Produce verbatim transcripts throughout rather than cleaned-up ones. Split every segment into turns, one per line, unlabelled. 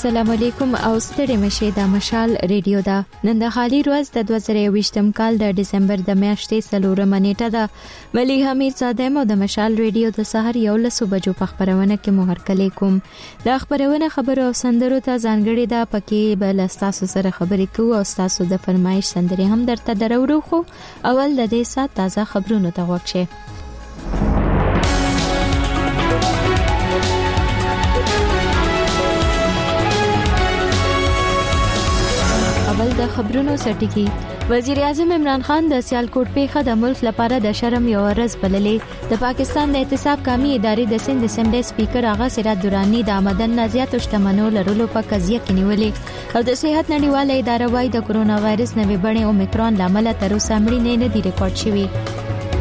السلام علیکم او ستړي مشه د مشال ریډیو دا نن د خالي ورځ د دوه زره یوویشتم کال د دسمبر د میاشتې څلورمه نیټه ده ملي حمید صادق مو د مشال ریډیو د سحر یو لسو بجو په خبرونه کې مو هرکلی کوم د خبرونه خبرو او سندرو ته ځانګړي ده پکې بل تاسو سره خبرې کوو او تاسو د فرمایش سندري هم درته درورو خو اول د دې سات تازه خبرونه ته وښه اول د خبرونو سرټکی وزیر اعظم عمران خان د سیالکوټ پیښه د ملک لپاره د شرم یو ورځ بللې د پاکستان د احتساب قومي ادارې د سند اسمبلی سپیکر آغا سراج درانی د آمدن نازیات شتمنو لرلو په قضیه کې نیولې او د صحت نړیواله اداره وايي د کرونا وایرس نوې بڼه اومیکرون لامل تر اوسه مړینې نه دي ریکارډ شوې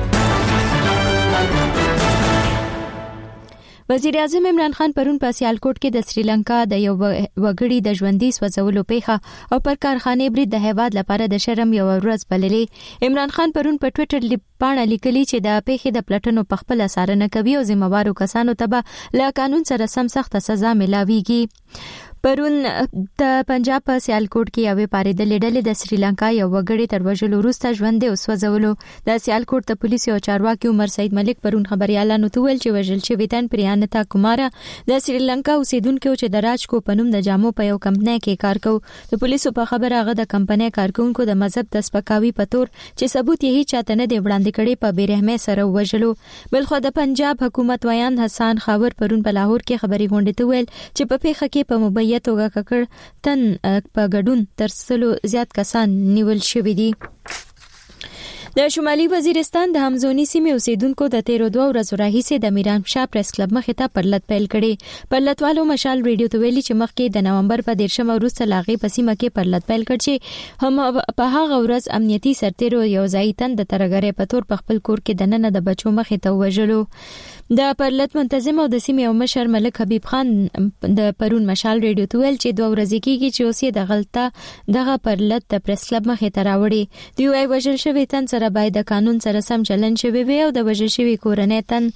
وزیر اعظم عمران خان پرون په سیالکوټ کې د سریلانکا د یو وګړي د ژوندۍ سوځولو پیښه او پر کارخانه برید د هیواد لپاره د شرم یو ورځ بللې عمران خان پرون په ټوئیټر لیپاڼه لیکلي چې د پیښې د پلټنو په خپل څارنه کوي او ذمہوارو کسانو ته به له قانون سره سم سخت سزا ملاويږي پرون د پنجاب په سیالکوټ کې یوې پاریدلې ډلې د سریلانکا یو وګړي تر وژلو وروسته ژوندۍ وسوځولو د سیالکوټ د پولیسو او چارواکي عمر سعید ملک پرون خبريالانو ته ویل چې وژل شوی تن پریانتا کومارا د سریلانکا اوسیدونکو چې د راج کو پنوم د جامو په یو کمپنۍ کې کار کوي د پولیسو په خبره هغه د کمپنۍ کارکونکو د مذهب د سپکاوي په تور چې ثبوت یې چاته نه دی وړاندې کړي په بیرحمۍ سره وژلو بلخو د پنجاب حکومت ویان حسن خاور پرون په لاهور کې خبري غونډه ته ویل چې په پیښه کې په مبین توګه ککړ تن په ګډون تر سلو زیات کسان نیول شوي دي د شمالي وزیرستان د همزونی سیمې اوسیدونکو د تیرو دوه ورځو راهیسې د میران شاه پریس کلب مخې ته پرلط پیل کړي پرلطوالو مشال ریډیو ته ویلي چې مخکې د نومبر په دیرشم وروسته لاغې په سیمه کې پرلط پیل کړ چې هم په هغه ورځ امنیتي سرتیرو یو ځای تن د ترګرې په تور په خپل کور کې د نن د بچو مخې ته وژلو د پرلط منتظم او د سیمې او مشر ملک حبیب خان د پرون مشال ریډیو ته ویل چې دوه ورځې کېږي چې اوسې د غلطه دغه پرلط د پریس کلب مخې ته راوړي دی وايي وژل شوی تن سره باید د قانون سره سم چلن شوی وي او د وژل شوی کورنۍ تن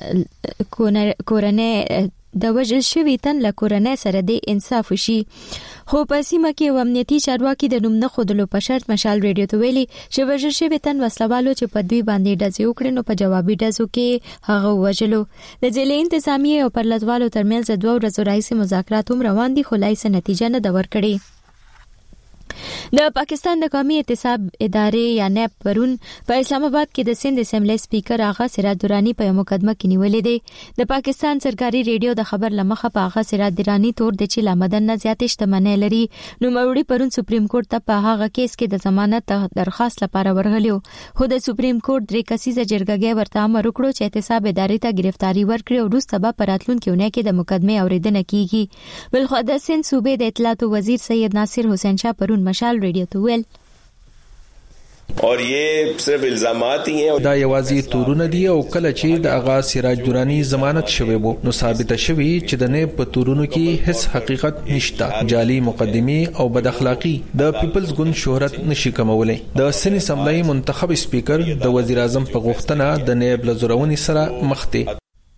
کورنۍ د وژل شوی تن له کورنۍ سره د انصاف وشي خو په سیمه کې امنیتي چارواکي د نوم نه خودلو په شرط مشال ریډیو ته ویلي چې وژل شوی تن وسلوالو چې په دوی باندې ډزې وکړي نو په جوابي ډزو کې هغه وژلو د ځلې انتظامیه او پرلطوالو ترمنځ دوه ورځې راهیسې مذاکرات هم روان دي خو لا هیڅ نتیجه نه ده ورکړې د پاکستان د قومي احتساب ادارې یا نیب پرون په اسلام آباد کې د سند اسمبلی سپیکر آغا سراج درانی په مقدمه کې نیولې ده د پاکستان سرکاري ریډیو د خبر لمخه په آغا سراج درانی تور د چې لامدن نه زیاتې شتمنۍ لري نو موري پرون سپریم کورټ ته په هغه کیس کې د ضمانت درخواست لپاره ورغلیو خو د سپریم کورټ درې کسیزه جرګه ورته امر وکړو چې احتساب ادارې ته گرفتاری ورکړي او وروسته به په راتلونکي اونۍ کې د مقدمه اوریدنه کیږي بلخو د سند صوبې د اطلاعات وزیر سید ناصر حسین شاه پرون مشال ریډیو ته ویل
اور یہ صرف الزامات ہی ہیں
دا یوازې تورونه دي او کله چې د آغا سراج درانی ضمانت شوی وو نو ثابت شوی چې د نه په تورونو کې هیڅ حقیقت نشته جعلي مقدمه او بد اخلاقی د پیپلز ګوند شهرت نشي کمولای د سن اسمبلی منتخب سپیکر د وزیر اعظم په غوښتنه د نیب لزرونی سره مخ دي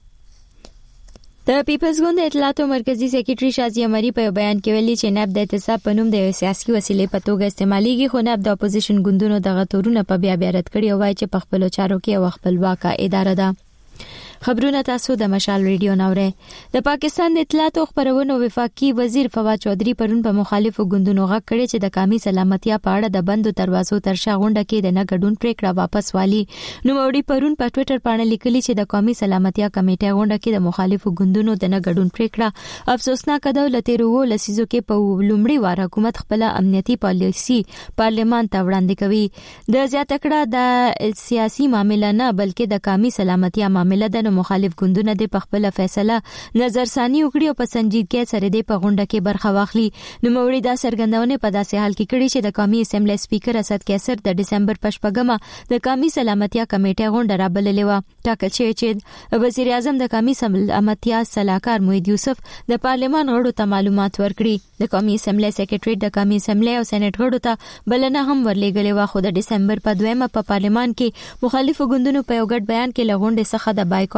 د پیپلز ګوند اطلاعات مرکزی سیکریټری شازیه مری په بیان کې ویلي چې نیب د احتساب په نوم د سیاسي وسیلې په توګه استعمالېږي خو نیب د اپوزیشن ګوندونو دغه تورونه په بیا بیا رد کړي او وايي چې په خپل چارو کې او خپلواکه اداره ده خبرونه تاسو د مشال ریډیو نوري د پاکستان د اطلاعات او خبرونو وفاقي وزیر فواد چودھری پرون په مخالفو ګوندونو غږ کړي چې د قومي سلامتیا په اړه د بندو دروازو تر شا غونډه کې د نه ګډون پریکړه واپس والی نو موري پرون په ټوئیټر باندې لیکلي چې د قومي سلامتیا کمیټه غونډه کې د مخالفو ګوندونو د نه ګډون پریکړه افسوسناک ده لته ورو لسیزو کې په لومړي وار حکومت خپل امنیتي پالیسي پارلیمان ته وړاندې کوي د زیات کړه د سیاسي معاملې نه بلکې د قومي سلامتیا معاملې د مخالف ګوندونه د خپل فیصله نظرثاني وکړي او په سنجیدګۍ سره د په غونډه کې برخه واخلي نو موري دا سرګندونه په داسې حال کې کړي چې د قومي اسمبلی سپیکر اسد کیسر د دسمبر پښپګمه د قومي سلامتیا کمیټې غونډه را بللې و ټاکل شوی چې وزیر اعظم د قومي سلامتیا صلاحکار موحد یوسف د پارلیمان غړو ته معلومات ورکړي د قومي اسمبلی سیکریټری د قومي اسمبلی او سېنات غړو ته بلنه هم ورلېږلې و خو د دسمبر په دویمه په پارلیمان کې مخالفو ګوندونو په یو ګډ بیان کې لغونډه څخه د بایکاټ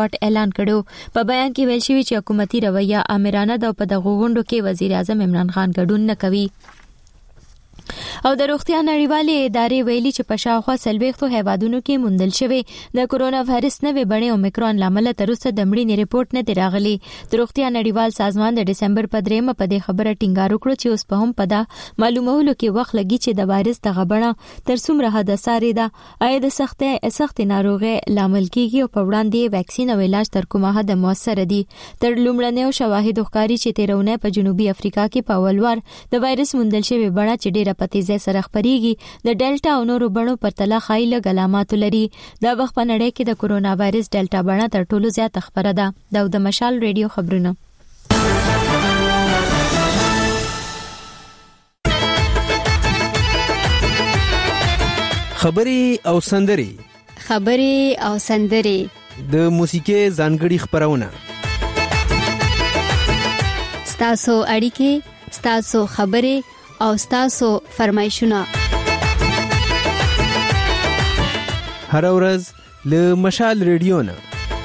بایکاټ اعلان کړو. په بیان کې ویل شوی چې حکومتي رویه آمرانه ده او په دغه غونډو کې وزیر اعظم عمران خان ګډون نه کوي. او د روغتیا نړیوالې ادارې ویلي چې په شاوخوا سلويختو هیوادونو کې موندل شوی د کورونا وایرس نوې بڼې اومیکرون لامل تر اوسه د مړینې ریپورت نه دی راغلی. د روغتیا نړیوال سازمان د دسمبر په دریمه په دې خبره ټینګار وکړ چې اوس په هم په دا معلومولو کې وخت لګي چې د وایرس دغه بڼه تر څومره حد ساري ده، آیا د سختې سختې ناروغي لامل کیږي او په وړاندې ویکسین او علاج تر کومه حد موثر دي. تر لومړنیو شواهد ښکاري چې تیرونه په جنوبي افریقا کې په اولوار د وایرس موندل شوی بڼه چې ډیره په تیزه سره خپريږي د ډیلټا او نورو بڼو پر تله خایله علامات لري. دا وخت په نړۍ کې د کورونا وایرس ډیلټا بڼه تر ټولو زیات خبره ده. دا د مشال ریډیو خبرونه.
خبري او سندري
خبري او سندري
د موسیقي ځانګړي خبرونه
ستاسو اړیکې ستاسو خبري او ستاسو فرمایشونه
هر ورځ له مشال ریډیو نه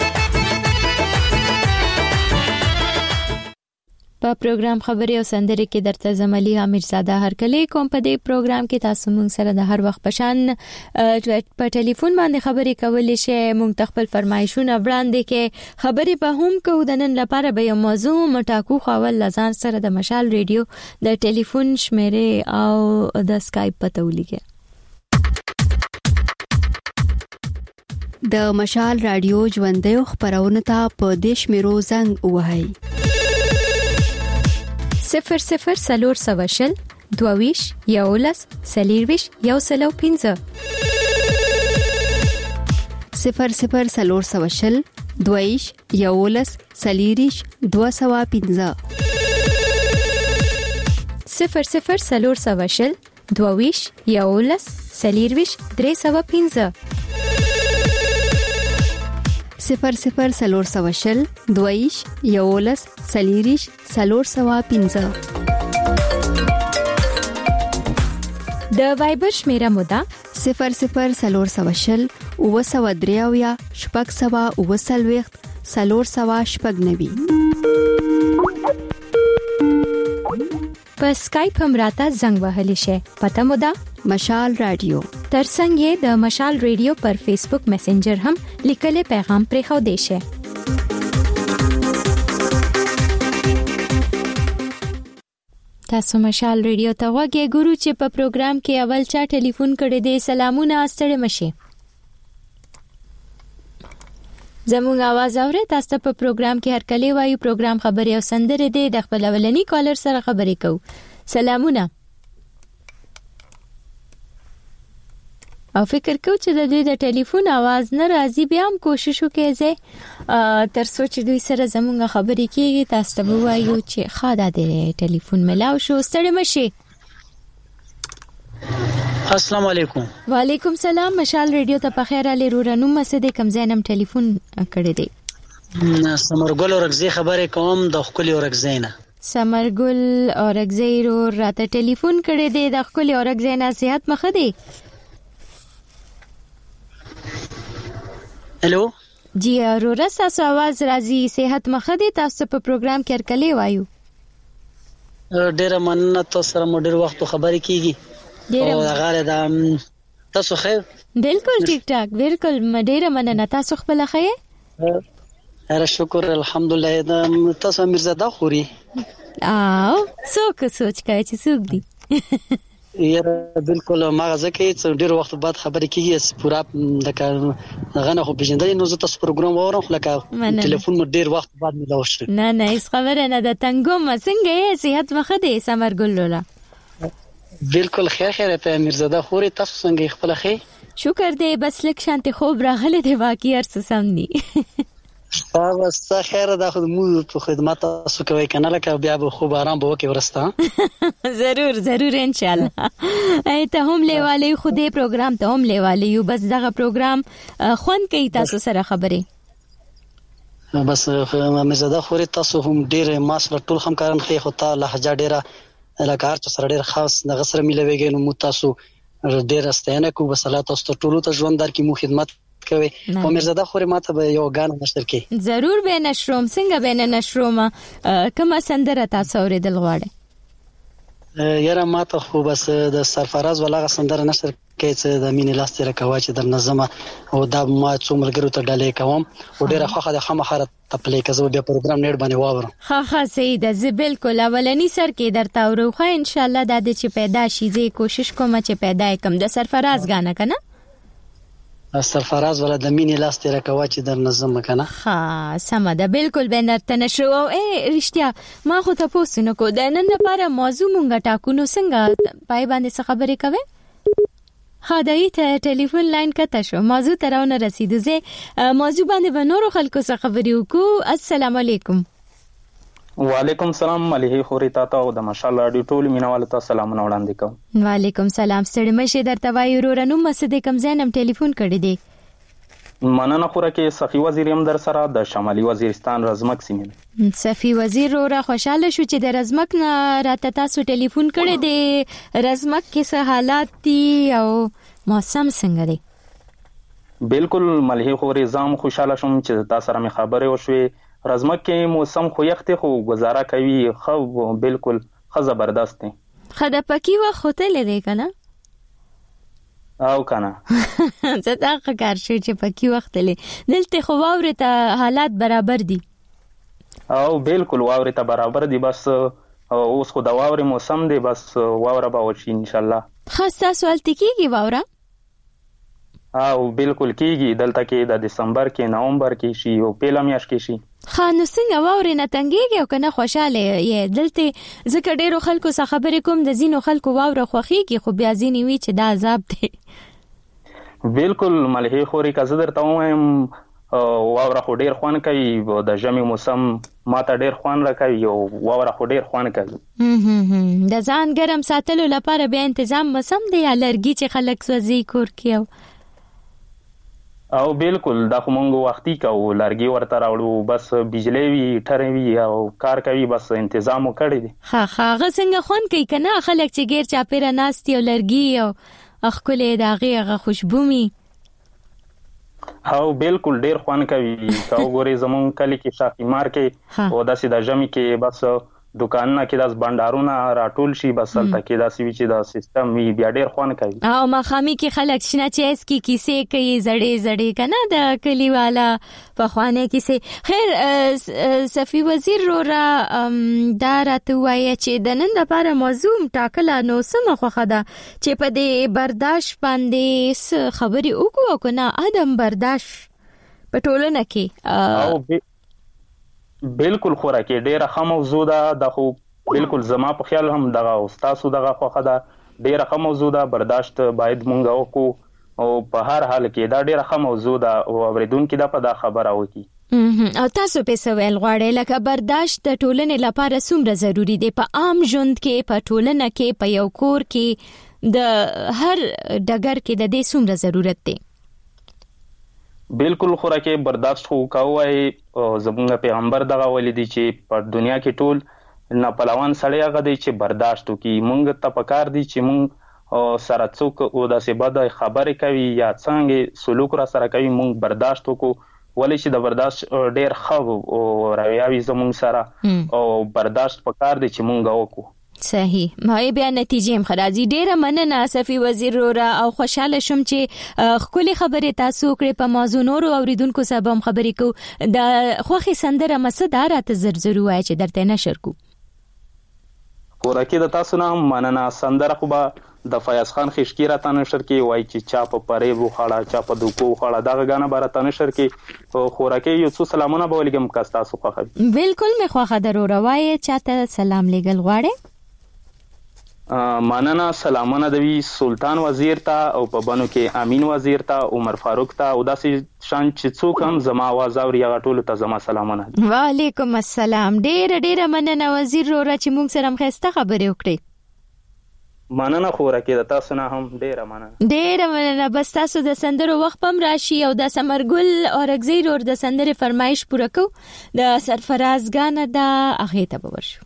په پروګرام خبري او سندري کې درته زملي امیر زاده هر کله کوم په دې پروګرام کې تاسو مونږ سره د هر وخت پشان په ټلیفون باندې خبري کولای شئ. مونږ خپل فرمایشونه وړاندې کې خبري به هم کوو. د نن لپاره به یو موضوع مټاکو خول لزان سره د مشال ریډیو د ټلیفون شمیره او د اسکایپ پته ولیکه.
د مشال رادیو ژوندۍ خبرونه ته په دیش میرو زنګ وهاي
صفر صفر سلور سواشل دوویش یولس سلیرویش یو سلو پینزه
صفر صفر سلور سواشل دوویش یولس سلیریش دو سوا پینزه
صفر صفر سلور سواشل دوویش یولس سلیرویش درې سوا پینزه
صفر صفر سلور سواشل دویش یولس سلیریش سلور سوا پینزه.
د وایبر شمیره مودا
صفر صفر سلور سواشل او سوا دریاویا شپږ سوا او سلويخت سلور سوا شپږ نوي. په اسکایپ هم راته زنګ وهلی شي. پته مودا مشال رادیو.
ترڅنګ یې د مشال ریډیو پر فیسبوک میسنجر هم لیکل پیغام پرې خو دی شي. تاسو مشال ریډیو ته وګورئ ګورو چې په پروګرام کې اول چا ټلیفون کړی دی. سلامونه ستړي مشي. زموږ आवाज اورئ. تاسو په پروګرام کې هر کله وایو پروګرام خبري او سندره دی. د خپل اولنی کالر سره خبرې کوو. سلامونه. او فکر کو چې د دوی د ټلیفون आवाज نه راځي. بیا هم کوشش وکړئ زه تر څو چې دوی سره زموږ خبرې کیږي تاسو ته وایو چې خاله د ټلیفون ملاو شو. ستړي مشي.
السلام علیکم.
وعلیکم سلام. مشال ریډیو ته په خیر علي رورانو مسجد کم زینم ټلیفون کړی دی.
سمرګل اورګزی خبرې کوم د خپل اورګزینه.
سمرګل اورګزی رو راته ټلیفون کړی دی. د خپل اورګزینه صحت مخه دی.
هلو
جی اورورا تاسو आवाज راځي. صحت مخه دی. تاسو په پروګرام کې ارکلې وایو.
ډېر مننه. تاسو سره مو ډېر وخت خبرې کیږي. او هغه د تاسو خیر.
بالکل ټیک ټاک. بالکل ډېر مننه. تاسو خپل خیر؟
هر شکر الحمدلله. تاسو امیر زاده خوري.
او څوک سوچ کوي چې څوک دی؟
یاره بالکل ماغه کې چې ډیر وخت بعد خبرې کیږي. پورا د غنه خو بجندل نو زه تاسو پروګرام اورم لکه ټلیفون مو ډیر وخت بعد مې لاوشل.
نه نه هیڅ خبره نه ده. تنګوم څنګه یې؟ صحت مخه دی سمرګل لولا؟
بالکل خیر خیر ته میرزاده خوري. تاسو څنګه خپل خیر؟
شکر دی. بس لک شانتي خوب راغله دی. واقعي ارڅ سم ني.
تاسو خیر ده. خو مو په خدمت تاسو کوي کنه لکه بیا به خوب آرام به وکي ورسته.
ضرور ضرور ان شاء الله. ته هم لیواله خو دې پروګرام ته هم لیواله یو. بس دغه پروګرام خوان کوي تاسو سره خبرې.
بس مزاده خوري. تاسو هم ډیر ماسله ټول هم کارن خي خو ته لهجه ډیره لکه هر څه سره ډیر خاص دغه سره ملويږي. نو مو تاسو ډیر استاینه کو. بس الله تاسو ټول ته ژوند در کې مو خدمت کوي او مرزاده خوري ماته به یو غاڼه نشر کې
ضرور به نشروم څنګه به نه نشروم کومه سندره تاسو اوریدل غواړئ
یاره ماته خو بس د سرفراز ولاغه سندره نشر کې چې د مینې لاس تیر کوا چې در نظم او دا ما څومره ګرو ته ډالې کوم او ډیره خوخه د خامخره تپلې کزو بیا پروګرام نیټ باندې واورم
ها ها صحیح ده زه بالکل اولنی سر کې درته اورو خو ان شاء الله د دې چې پیدا شي زه کوشش کوم چې پیدا کم د سرفراز غانه کنه
سرفراز ولا د مینې لاس تیر کوا چې در نظم کنه
ها سم ده بالکل به نرته نشو او ای رښتیا ما خو ته پوښتنه کو د نن لپاره موضوع مونږه ټاکو نو څنګه پای باندې څه خبرې کوي خدای ته ټلیفون لاین کته شو موضوع ترونه رسیدو زه موضوع باندې به نورو خلکو څخه خبرې وکړو السلام علیکم
وعلیکم السلام مليحي خوري تاسو او د ماشاءالله اډیو ټول مینوال ته سلامونه وړاندې کوم
وعلیکم سلام ستړي مشه درته وایو ورونو مسد کم زینم ټلیفون کړی دی
مننه خوره کې صفي وزیر هم در سره د شمالي وزیرستان رزمک سیمه
صفي وزیر را خوشاله شو چې د رزمک نه راته تاسو ټلیفون کړی دی رزمک کې څه حالات دي او موسم څنګه دی
بالکل مليحي خوري زام خوشاله شوم چې تاسو سره مې خبرې وشوي رزمک کې موسم خو یخته خو گزاره کوي خو بالکل خو زبردست دی
خدا پکی و خوتل دی کنه
او کنه
زه دا کار شو چې پکی وخت لې دلته خو واورې ته حالات برابر دي
او بالکل واورې ته برابر دي بس اوس خو دا واورې موسم دی بس واوره به وشي ان شاء الله
خاصه سوال تکیږي واوره
او بالکل کیږي دلته کې د دسمبر کې نومبر کې شي او پیله میاشت کې شي
خانو څنګه واورې نه تنګيږي او کنه خوشاله یې دلته ځکه ډیرو خلکو څخه خبرې کوم د زینو خلکو واوره خوخيږي خو بیا ځینی وی چې دا عذاب دی
بالکل مليحي خوري کزه درته وایم واوره خو ډیر خوان کوي د ژمي موسم ماته ډیر خوان راکوي او واوره خو ډیر خوان کوي
د ځان ګرم ساتلو لپاره به تنظیم مسم دی الرګي چې خلک سوځي کور کیو
او بالکل دا خو مونږ وختي کوو لرګي ورته راوړو بس بجلی وی ټرې وی او کار کوي بس تنظیم وکړي دي
ها ها غسنګ خون کوي کنه خلک چې غیر چا پیره ناستي او لرګي او اخکلې دا غیغه خوشبو می
او بالکل ډیر خوان کوي تا وګوري زمون کلی کې شاقي مار کې او داسې د جمی کې بس دکانونه کې داس بندارونه راټول شي بس تل کې داسې وی چې دا سیستم وی بیا ډیر خوان کوي
او ما خامي کې خلک شنه چې اس کې کیسه کوي زړې زړې کنه د کلیوالا په خوانه کیسه خیر صفي وزیر رو را دا راته وایي چې د نن لپاره موضوع ټاکله نو سم خوخه ده چې په دې برداشت باندې خبري وکړو کنه ادم برداشت په ټولنه کې
او بالکل خوره کې ډیره ښه موضوع ده د خو بالکل زما په خیال هم دغه استادو دغه خوخه ده ډیره ښه موضوع ده برداشت باید مونږ وکړو او په هر حال کې دا ډیره ښه موضوع ده او اوریدونکو د په دا خبره وکي
او تاسو په سوال غواړئ لکه برداشت د ټولنې لپاره څومره ضروری دی په عام ژوند کې په ټولنه کې په یو کور کې د هر ډګر کې د دې څومره ضرورت دی
بالکل خوره کې برداشت خو کوي زمونږ پیغمبر دغه ولیدي چې په دنیا کې ټول نه پلوان سړی هغه دی چې برداشت وکي مونږ ته پکار دي چې مونږ سره څوک او داسې بد خبرې کوي یا څنګه سلوک را سره کوي مونږ برداشت وکړو ولې چې د برداشت ډیر ښه او راویاوي زمونږ سره او برداشت پکار دي چې مونږ وکړو
صحیح مې بیا نتیجې هم خرازي ډیره مننه صفي وزیر را او خوشاله شوم چې خولي خبره تاسو کړې په موضوع نورو اوریدونکو سره هم خبرې کو د خوخي سندره مسدارات زرزرو وای چې درته نشر کو
کورکه د تاسو نه مننه سندره خو به د فیاض خان خشکی را تنشر کې وای چې چا په پرې وو خړه چا په دوکو خړه دغه غانه بار تنشر کې خورکه یو څو سلامونه به ولګم کا تاسو خو خبر
بالکل مې خو خبر وروای چاته سلام لګل غواړي
ماننا سلامونه دوی سلطان وزیر ته او په بنو کې امین وزیر ته عمر فاروق ته او داسې شان چې څوک هم زما आवाज اوري هغه ټول ته زما سلامونه
وعلیکم السلام ډیر ډیر مننه وزیر رو چې موږ سره مخسته خبرې وکړې
مننه خوره کې د تاسو نه هم ډیر مننه
ډیر مننه بس تاسو د سندرو وخت پم راشي او د سمرګل اورګزی رو د سندره فرمایش پوره کو د سرفراز غانه د اخی ته ورشو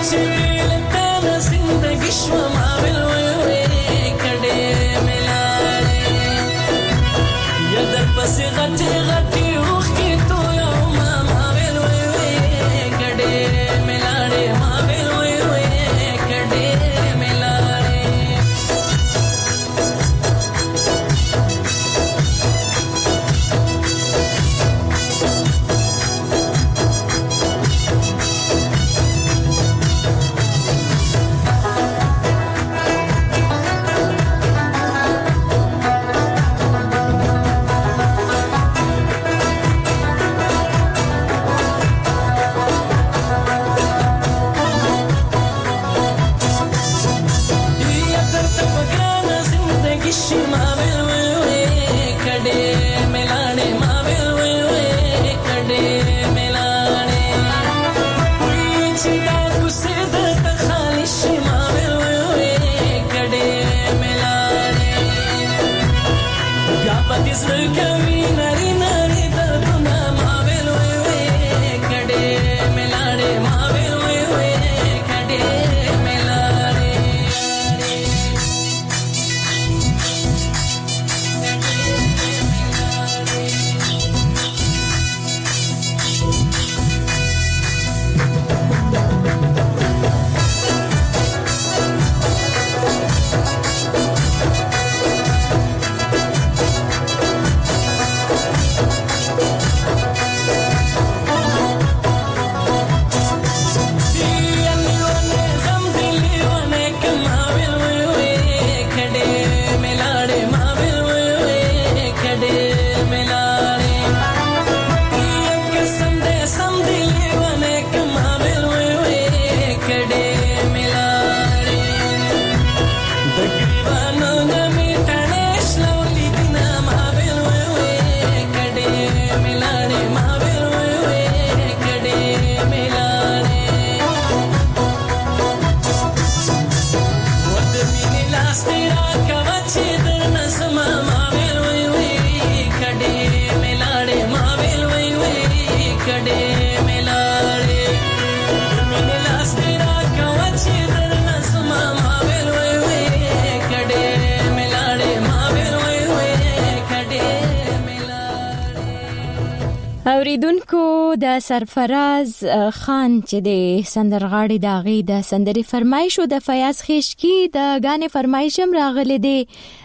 اوریدونکو د سرفراز خان چې د سندرغاړي داغي د سندري فرمایشو د فیاض خشکی د غانې فرمایشم راغلي دي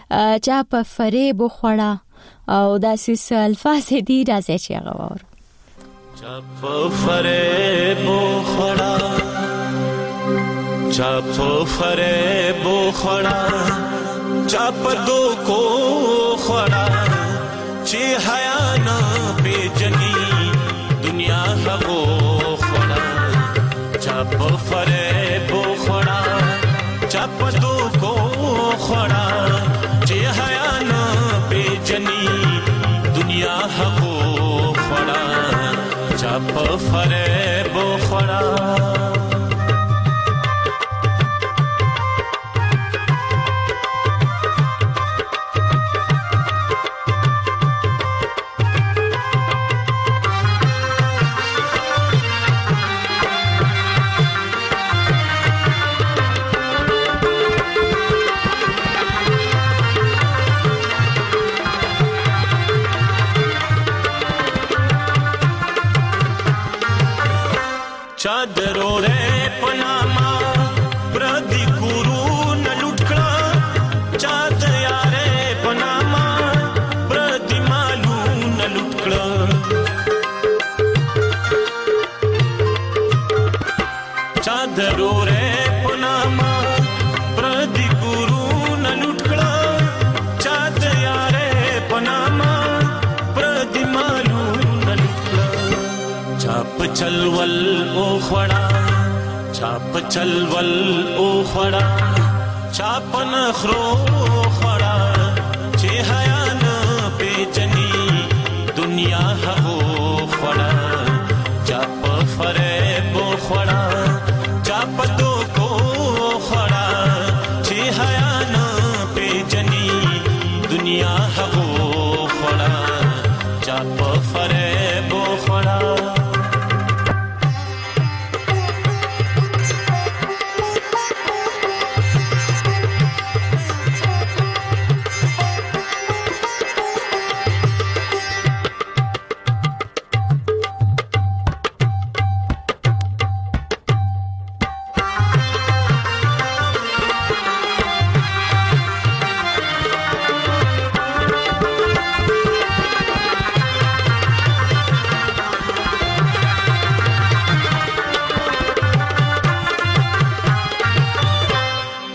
چا په فریب خوړه او د سیس الفاظ دي راځي چې غوور
چا په فریب خوړه چا په فریب خوړه چا په دوکو خوړه چې حیا نه پیجنی دنیا هغو خوړه چا په فریب خوړه چا په دوکو خوړه چې حیا نه پیجنی دنیا هغو خوړه چا په فریب خوړه चादरो रे पनामा प्रदी गुरु न लुटकड़ा चाद यारे पनामा प्रदी मालू न लुटकड़ा चादरो रे पनामा प्रदी गुरु न लुटकड़ा चाद यारे पनामा प्रदी मालू न लुटकड़ा चाप चलवल ओ खड़ा चाप चलवल ओ खड़ा चाप नखरो खड़ा चे हया न पेचनी दुनिया हो खड़ा चाप फरेब खड़ा चाप दो को खड़ा चे हया न पेचनी दुनिया हो खड़ा चाप फरेब खड़ा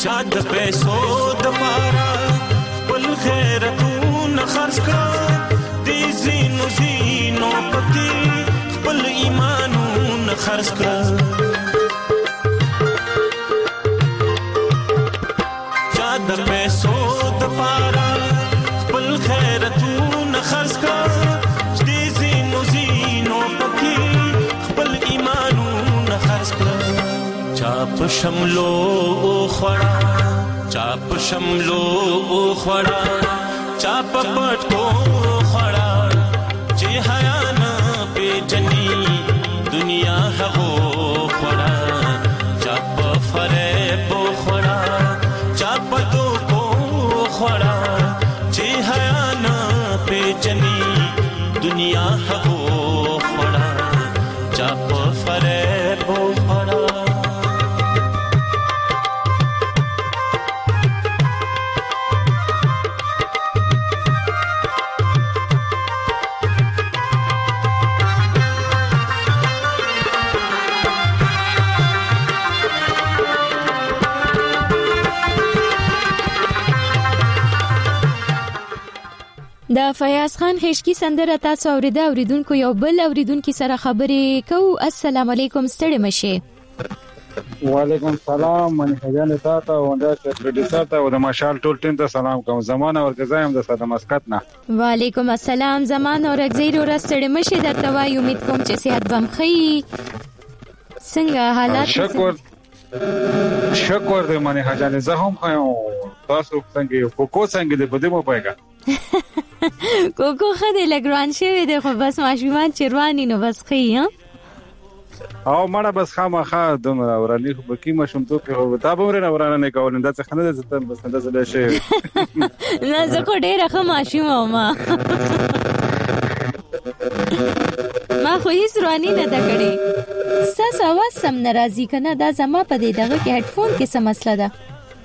چا د پیسو د پاره خپل غیرتونه خرڅ کړه دې زینو زینو پکې خپل ایمانونه خرڅ کړه چا د پیسو د پاره خپل غیرتونه خرڅ کړه دې زینو زینو پکې خپل ایمانونه خرڅ کړه چا په شملو خوړه چا په شملو خوړه چا په پټو خوړه چې حیا نه پیژني دنیا هغو خوړه چا په فریب خوړه چا په دوکو خوړه چې حیا نه پیژني دنیا هغو خوړه چا په فریب خوړه
د فیاض خان خشکی سندره تاسو اوریده اوریدونکو یو بل اوریدونکو سره خبرې کوو. السلام علیکم ستړي مشه.
وعلیکم السلام من هجان تاسو او د پروډوسر ته او د مشال ټول ټیم ته سلام کوم. زمانه ورګزایم د ساده مسقط نه.
وعلیکم السلام زمانه ورګزیر ور ستړي مشه درته وای امید کوم چې صحت بم خي. څنګه حالات؟
شکر شکر دې من هجان زه هم خو تاسو څنګه کوکو څنګه دې بده مو پېګا
کوکو خدای لګران شوی دی خو بس ماشومان چروانی نو بس خي ها
او مړه بس خامخا دومره ورانی خو بکی مشم تو کې تا به ورنه ورانه نه کول دا څه خنده زته بس خنده زله شي
نه زه کو ډیره خه ماشوم ما ما خو هیڅ رواني نه دا کړی ساس اواز سم ناراضي کنه دا زما په دې دغه کې هډفون کې څه مسله ده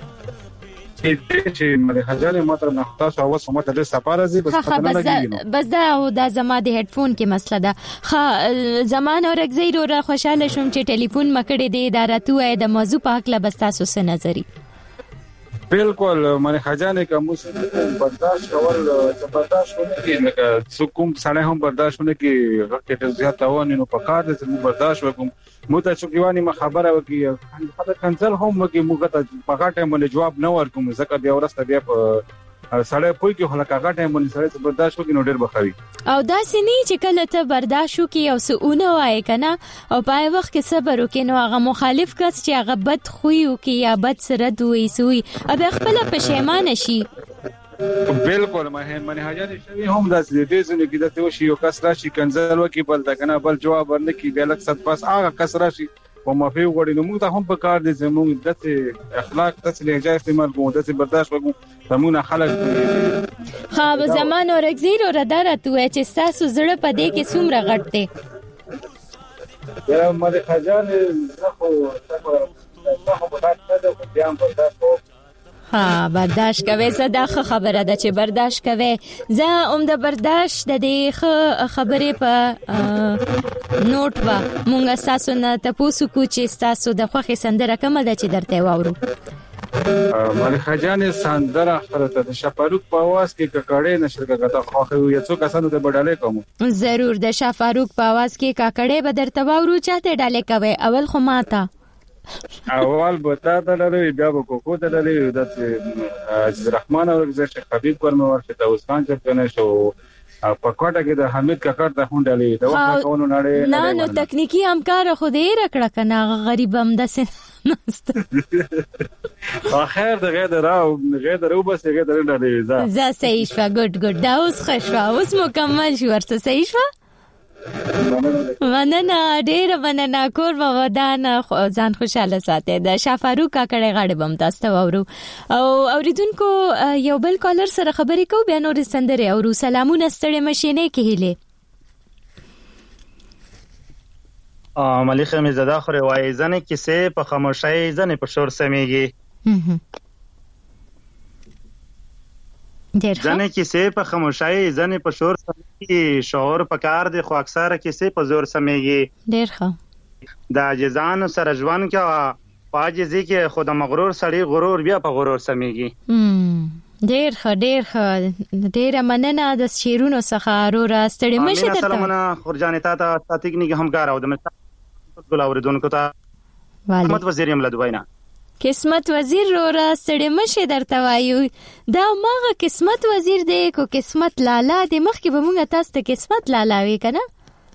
چې مله حجاله ماته نه تاسو اواز هم ته سپاره زی بس
خا بس بس دا او دا زما د هډفون کې مسله ده. خا زمان اور اگزیر اور خوشاله شوم چې ټلیفون مکړې دی دا راتوه د موضوع په حق لا بس تاسو څه نظری.
بالکل مله حجاله کوم برداشت کول برداشت ونه کې لکه سکوم سړی هم برداشت ونه کې وخت زیات تاوان نو په کار دې مو برداشت وکم مو ته چوکیوانی ما خبره وکي خاطر کنسل هم وکي موږ ته په هغه ټایم باندې جواب نه ورکوم ځکه بیا ورسته بیا په سړی پوي کې هله هغه ټایم باندې سړی برداشت وکي نو ډېر بخوي
او دا سني چې کله ته برداشت وکي او سونه وای کنه او پای وخت کې صبر وکي نو هغه مخالف کس چې هغه بد خوې وکي یا بد سره دوی سوی اب خپل پښیمان شي.
بالکل مه من حاجت شوی هم د دې ځنه کې د توشي یو کس راشي کنځل وکي بل دا کنه بل جواب ورنکي بیا لک صد پاس هغه کس راشي په مافي وګړي نو موږ ته هم په کار دي زموږ د اخلاق تاسو لهجه استعمال کوو د برداشت وکړو زموږ خلک
خا به زمان اور اگزیر اور دارت وای چې تاسو زړه په دې کې څومره غټ دی.
یا مله خجان زه خو زه خو په تاسو د بیان برداشت کوم.
ها برداشت کوي زدا خبره ده چې برداشت کوي زه اوم د برداشت د دې خبرې په نوٹ وا مونږ تاسو نه تاسو کو چې تاسو د خوخي سندره کوم ده چې درته واورو.
مله خجان سندره خرته د شفاروق په आवाज کې ککړې نشر کګه خوخه یو څو کسانو ته بداله کوم.
ضرور د شفاروق په आवाज کې ککړې به درته واورو چاته ډاله کوي اول خو ماته
اول بوتا ته لري بیا به کوکو ته لري د عزیز الرحمن او شیخ حبیب کورمه ورته توس خان چې کنه شو په کوټه کې د حمید ککړ ته هونډلې د وخت کونو نړۍ
نه نو تکنیکی همکار خو دې رکړه کنه غریب هم دسه
اخر د غیر راو غیر راو بس غیر نه ځه
ځه صحیح شو ګډ ګډ دا اوس خشوا اوس مکمل شو ورته صحیح شو. مننه ډېر مننه کور و ودان ځان خوشاله ساتي د شفاروق کاکړې غاړې بم تاسو وورو او اوریدونکو یو بل کالر سره خبرې کو بیا نور سندره او سلامونه ستړي مشینه کې هله
ا مليخه می زدا خو روایت زنه کیسه په خاموشۍ زنه په شور سميږي زنه کیسه په خاموشۍ زنه په شور سميږي شعور په کار دي خو اکثره کیسه په زور سميږي
ډېر ښه
د جزان سره ژوند کې پاجزي کې خود مغرور سړی غرور بیا په غرور سميږي.
ډیر ښه ډیر ښه ډیر مننه د شیرونو څخه اورا ستړي مشه درته.
سلامونه خورجان ته ته تکنیک همکار او د مستقبل ګل اوریدونکو ته محمد وزیر یم له دوی نه.
قسمت وزیر اورا ستړي مشه درته وایو دا ماغه قسمت وزیر دی کو قسمت لالا دی مخکې به مونږ تاسو ته قسمت لالا وی کنه.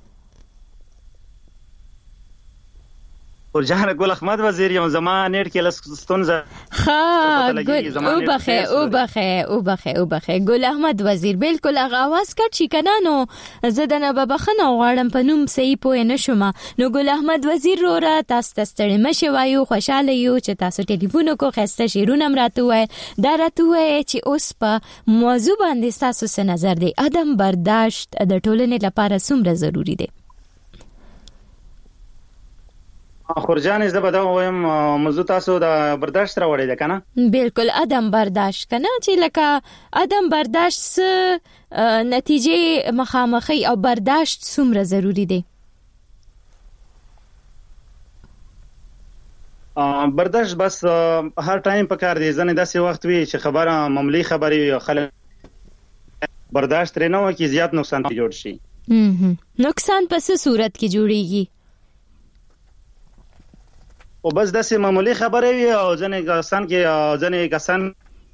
خورجان ګل احمد وزیر یم زما نیټ کې لستونزه
ها ګل او بخه او بخه او بخه او بخه ګل احمد وزیر بالکل هغه आवाज کټ شي کنه نو زدنه به بخنه غواړم په نوم صحیح پوه نه شوم. نو ګل احمد وزیر را تاسو ستړي مشه وایو خوشاله یو چې تاسو ټلیفون کو خسته شیرونه مراته وای دا راته وای چې اوس په موضوع باندې تاسو څه نظر دی عدم برداشت د ټولنې لپاره څومره ضروری دی؟
خورجان زه به دا وایم موضوع تاسو د برداشت راوړی ده کنه.
بالکل عدم برداشت کنه چې لکه عدم برداشت نتیجه مخامخي او برداشت څومره ضروری دی؟
برداشت بس هر ټایم په کار دی. ځنه داسې وخت وي چې خبره معمولی خبري خلک برداشت رنه و کې زیات نقصان جوړ شي.
نقصان په څه صورت کې جوړيږي؟
او بس داسې معمولی خبره وي او ځنه کسان کې ځنه کسان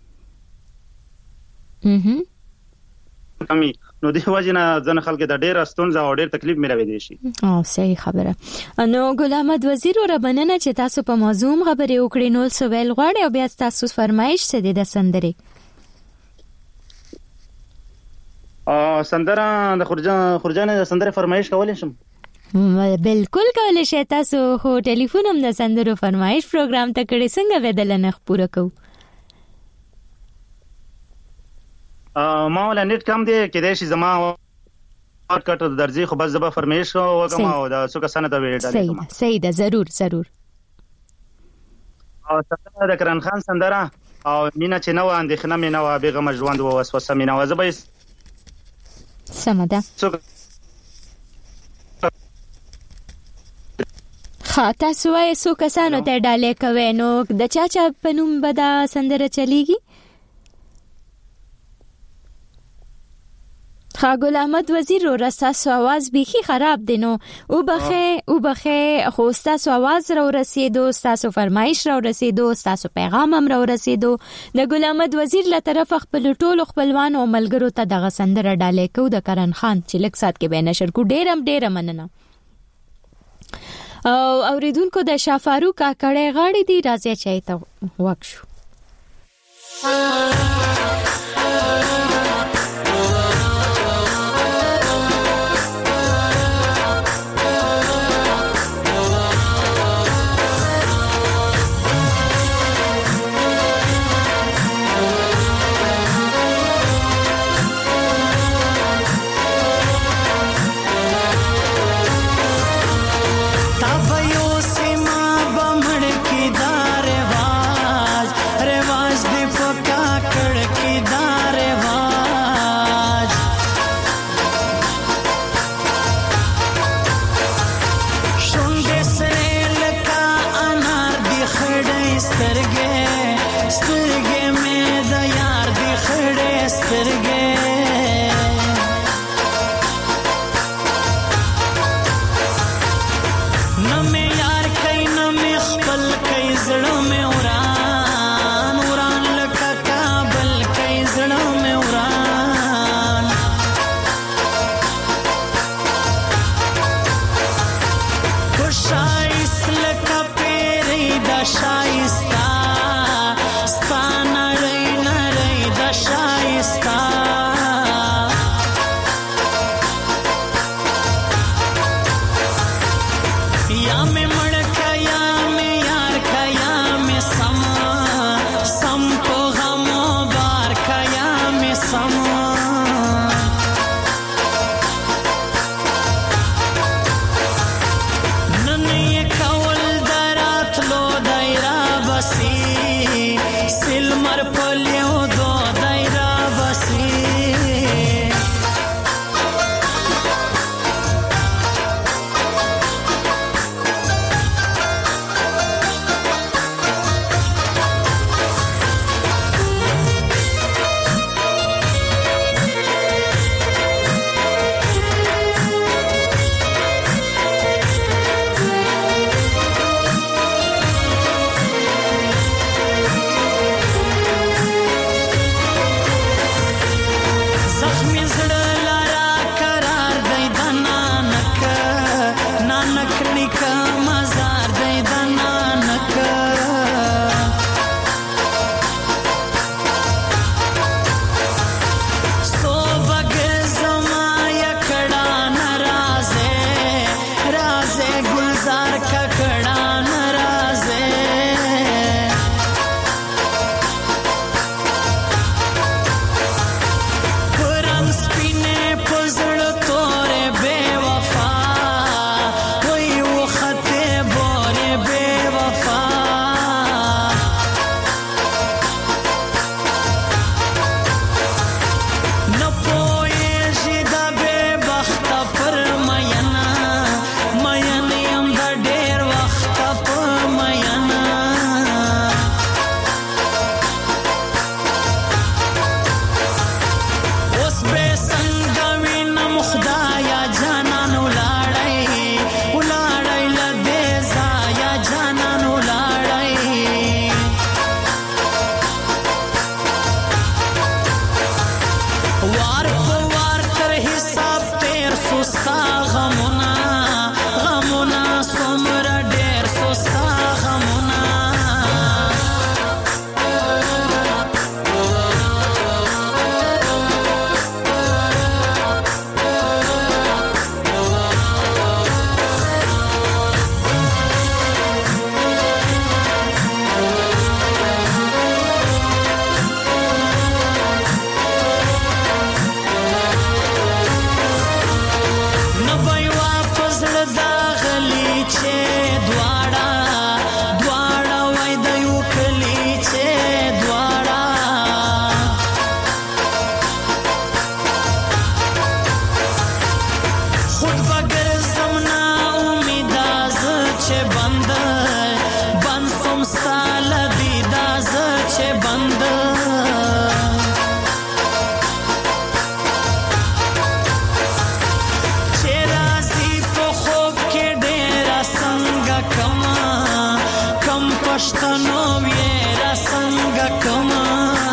مهم
کمی نو دی وجنه ځنه خلک د ډېر ستونزه او ډېر تکلیف ملوي دي شي.
او صحیح خبره. نو ګل احمد وزیر را بننه چې تاسو په موضوع خبرې وکړې نو سوال غواړي او بیا تاسو فرمایش څه دي د سندرې؟
ا سندره د خورجان خورجان د سندره فرمایش کولای شم؟
بالکل کولای شئ. تاسو خو ټلیفون هم د سندرو فرمایش پروګرام ته کړی څنګه ودل نه پوره کو؟
ا ما ولا نیټ کم دی کې د شي زما ورکټ د درځي خو بس زبا فرمایش وکم او د څو کسانه ته ویل
صحیح ده صحیح ده ضرور ضرور.
او سندره د کرن خان سندره او مینا چې نو اندېخنه مینا او بیغه مجوند او وسوسه مینا او زبا
سمده خا تاسو وای سو کسانو ته ډالې کوي نو د چا چا په نوم به دا سندره چلیږي؟ خا ګل احمد وزیر رو تاسو आवाज بیخي خراب دی نو او بخه او بخه خو تاسو आवाज را رسیدو تاسو فرمایش را رسیدو تاسو پیغام هم را رسیدو د ګل احمد وزیر له طرف خپل ټولو خپلوان او ملګرو ته دغه سندره ډالې کو د کرن خان چې لک سات کې به نشر کو ډیرم ډیره مننه. او اوریدونکو د شاه فاروق کاکړې غاړي دی راځي چې ته وښو.
نوم یې را څنګه کما